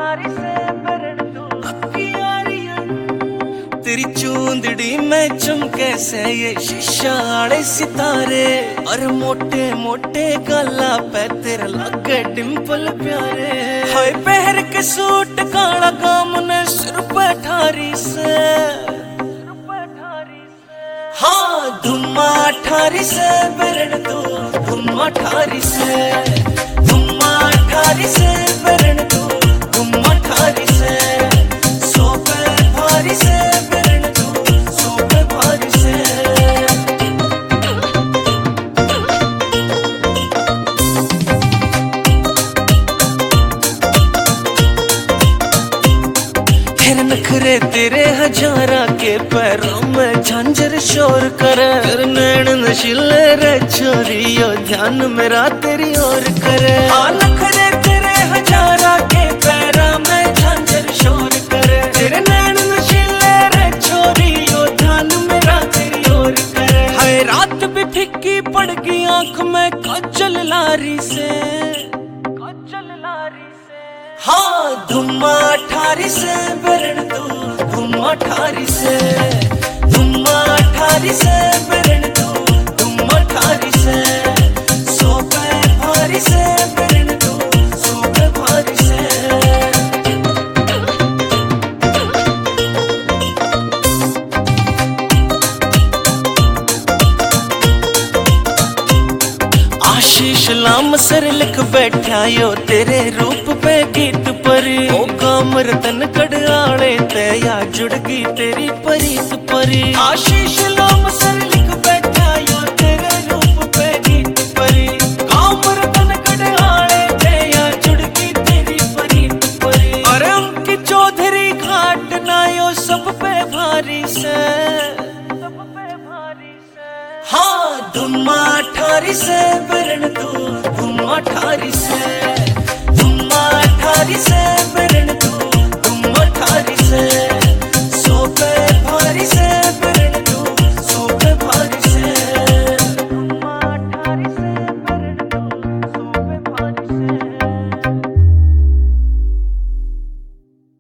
तेरी चूंदड़ी में चमके से ये शीशा आड़े सितारे, और मोटे मोटे गाला पे तेरे लगे डिंपल प्यारे। हाय पहर के सूट काला काम ने सिर पे ठारी से, हाँ धुम्मा ठारी से बेरन तू, धुम्मा ठारी से, धुम्मा ठारी से बेरन तू, धुम्मा ठारी से, सोपे भारी से बेरन तू, सोपे भारी से। फिर नखरे तेरे हजारा के पैरों में झांझर शोर करे, फिर नैन नशीले रे छोरियो ध्यान मेरा तेरी ओर करे। हाँ नखरे तेरे हजारा के पैरों में झांझर शोर करे, फिर नैन नशीले रे छोरियो ध्यान मेरा तेरी ओर करे। हाय रात भी फिक्की पड़ गई आंख में काजल लारी से, काजल लारी से, हाँ धुम्मा ठारी से बेरन तू, धुम्मा ठारी से, धुम्मा ठारी से बेरन तू, धुम्मा ठारी से, सोपे भारी से बेरन तू, सोपे भारी से। आशीष लाम सर लिख बैठा यो तेरे रूप पे गीत परी, ओ कामर तन कड़ाले ते या जुड़गी तेरी परीत परी। आशीष लाम सर लिख बैठा यो तेरे रूप पे गीत परी, कामर तन कड़ाले ते या जुड़गी तेरी परीत परी। अरे उनकी चौधरी घाट ना यो सब पे भारी से, सब पे भारी से, हाँ धुम्मा ठारी से बेरन तू, धुम्मा ठारी से, धुम्मा ठारी से।